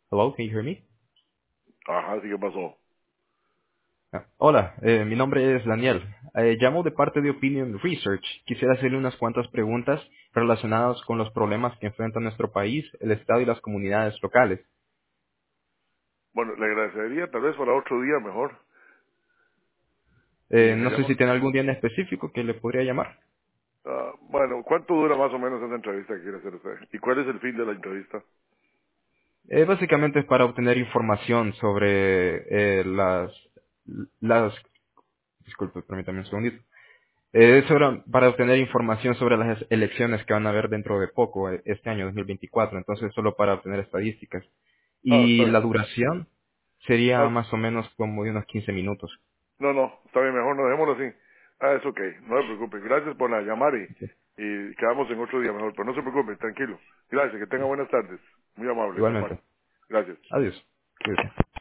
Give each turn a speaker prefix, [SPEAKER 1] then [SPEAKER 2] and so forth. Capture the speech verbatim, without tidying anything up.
[SPEAKER 1] Hello, can you hear me?
[SPEAKER 2] Ajá, sí, ¿qué pasó?
[SPEAKER 1] Ah, Hola, eh, mi nombre es Daniel. Eh, llamo de parte de Opinion Research. Quisiera hacerle unas cuantas preguntas relacionadas con los problemas que enfrenta nuestro país, el Estado y las comunidades locales.
[SPEAKER 2] Bueno, le agradecería tal vez para otro día mejor. Y
[SPEAKER 1] Eh,
[SPEAKER 2] me
[SPEAKER 1] no sé
[SPEAKER 2] llama.
[SPEAKER 1] si tiene algún día en específico que le podría llamar.
[SPEAKER 2] Ah, bueno, ¿cuánto dura más o menos esa entrevista que quiere hacer usted? ¿Y cuál es el fin de la entrevista?
[SPEAKER 1] Eh, básicamente es para obtener información sobre eh, las, las, disculpe, permítame un segundito. Eh, es sobre- para obtener información sobre las elecciones que van a haber dentro de poco, eh, este año dos mil veinticuatro, entonces solo para obtener estadísticas.
[SPEAKER 2] Ah, está
[SPEAKER 1] Y la
[SPEAKER 2] bien.
[SPEAKER 1] duración sería
[SPEAKER 2] Ah,
[SPEAKER 1] más o menos como de unos quince minutos.
[SPEAKER 2] no, no, está bien, mejor no, dejémoslo así. Ah, es ok, no se preocupe. Gracias por la llamar y,
[SPEAKER 1] Ok.
[SPEAKER 2] y quedamos en otro día mejor, pero no se preocupe, tranquilo. Gracias, que tenga buenas tardes. Muy amable, muy
[SPEAKER 1] Igualmente.
[SPEAKER 2] amable. Gracias.
[SPEAKER 1] Adiós. Cuídese.